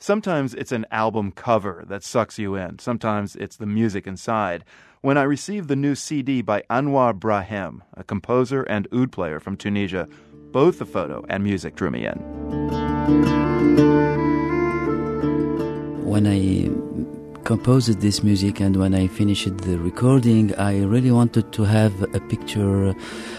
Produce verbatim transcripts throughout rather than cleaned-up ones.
Sometimes it's an album cover that sucks you in. Sometimes it's the music inside. When I received the new C D by Anwar Brahim, a composer and oud player from Tunisia, both the photo and music drew me in. When I composed this music and when I finished the recording, I really wanted to have a picture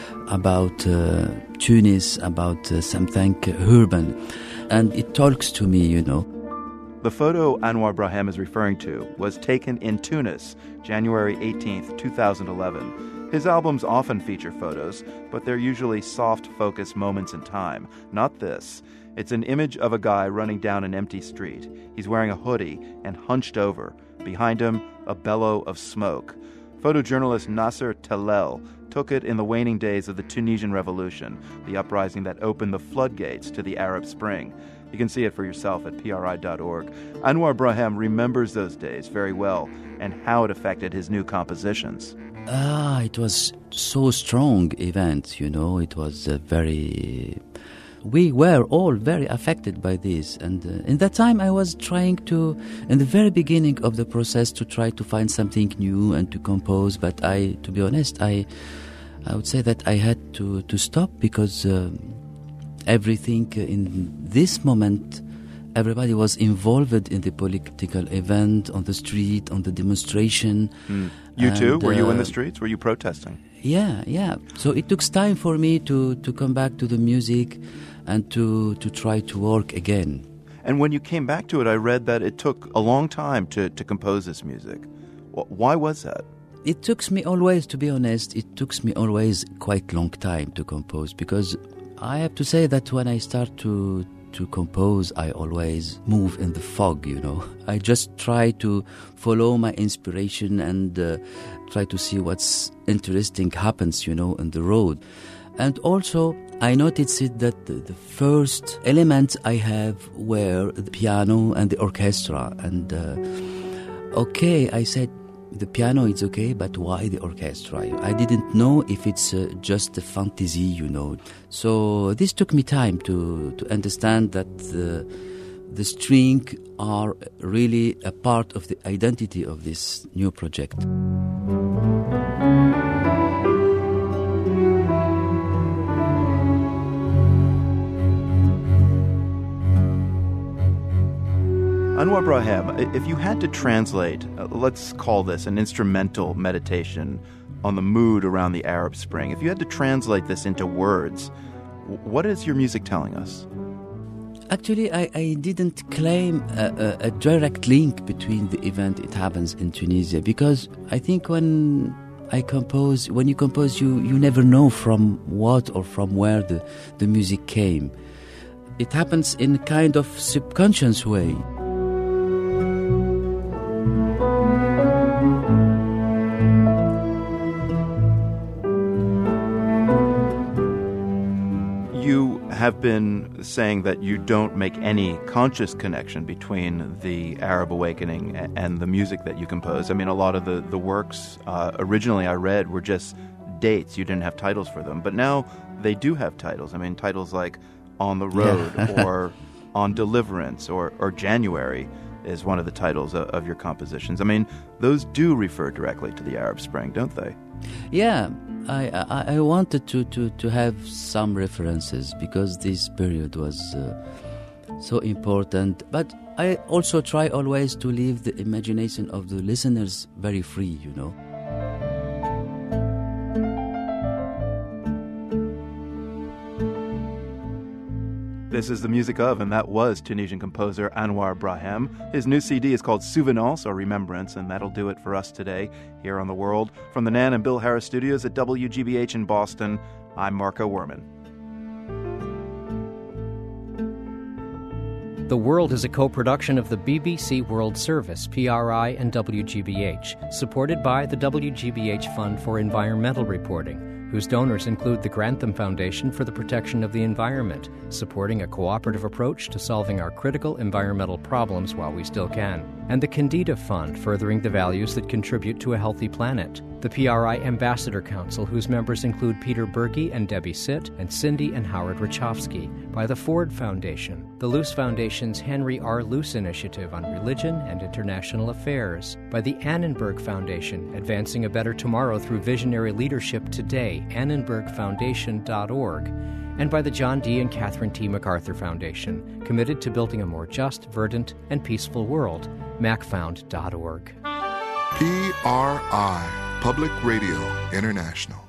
about uh, Tunis, about uh, something urban. And it talks to me, you know. The photo Anwar Brahim is referring to was taken in Tunis, January eighteenth, twenty eleven. His albums often feature photos, but they're usually soft-focus moments in time. Not this. It's an image of a guy running down an empty street. He's wearing a hoodie and hunched over. Behind him, a bellow of smoke. Photojournalist Nasser Tellel took it in the waning days of the Tunisian Revolution, the uprising that opened the floodgates to the Arab Spring. You can see it for yourself at P R I dot org. Anwar Brahim remembers those days very well and how it affected his new compositions. Ah, it was so strong event, you know. It was a very... We were all very affected by this. And uh, in that time I was trying to, in the very beginning of the process, to try to find something new and to compose. But I, to be honest, I I would say that I had to, to stop because... Uh, Everything in this moment, everybody was involved in the political event, on the street, on the demonstration. Mm. You and, too? Were uh, you in the streets? Were you protesting? Yeah, yeah. So it took time for me to, to come back to the music and to, to try to work again. And when you came back to it, I read that it took a long time to, to compose this music. Why was that? It took me always, to be honest, it took me always quite long time to compose because... I have to say that when I start to to compose, I always move in the fog, you know. I just try to follow my inspiration and uh, try to see what's interesting happens, you know, on the road. And also, I noticed it that the, the first elements I have were the piano and the orchestra. And, uh, okay, I said, the piano is okay, but why the orchestra? I didn't know if it's uh, just a fantasy, you know. So this took me time to, to understand that the, the strings are really a part of the identity of this new project. Anwar Brahim, if you had to translate, uh, let's call this an instrumental meditation on the mood around the Arab Spring, if you had to translate this into words, what is your music telling us? Actually, I, I didn't claim a, a, a direct link between the event it happens in Tunisia because I think when I compose, when you compose, you, you never know from what or from where the, the music came. It happens in a kind of subconscious way. Have been saying that you don't make any conscious connection between the Arab awakening and the music that you compose. I mean, a lot of the, the works uh, originally I read were just dates. You didn't have titles for them. But now they do have titles. I mean, titles like On the Road yeah. or On Deliverance or, or January is one of the titles of, of your compositions. I mean, those do refer directly to the Arab Spring, don't they? Yeah. I, I, I wanted to, to, to have some references because this period was uh, so important. But I also try always to leave the imagination of the listeners very free, you know. This is the music of, and that was Tunisian composer Anwar Brahim. His new C D is called Souvenance, or Remembrance, and that'll do it for us today here on The World. From the Nan and Bill Harris studios at W G B H in Boston, I'm Marco Werman. The World is a co-production of the B B C World Service, P R I, and W G B H, supported by the W G B H Fund for Environmental Reporting, whose donors include the Grantham Foundation for the Protection of the Environment, supporting a cooperative approach to solving our critical environmental problems while we still can, and the Candida Fund, furthering the values that contribute to a healthy planet. The P R I Ambassador Council, whose members include Peter Berge and Debbie Sitt, and Cindy and Howard Rachofsky. By the Ford Foundation, the Luce Foundation's Henry R. Luce Initiative on Religion and International Affairs. By the Annenberg Foundation, advancing a better tomorrow through visionary leadership today, annenberg foundation dot org. And by the John D. and Catherine T. MacArthur Foundation, committed to building a more just, verdant, and peaceful world, mac found dot org. P R I, Public Radio International.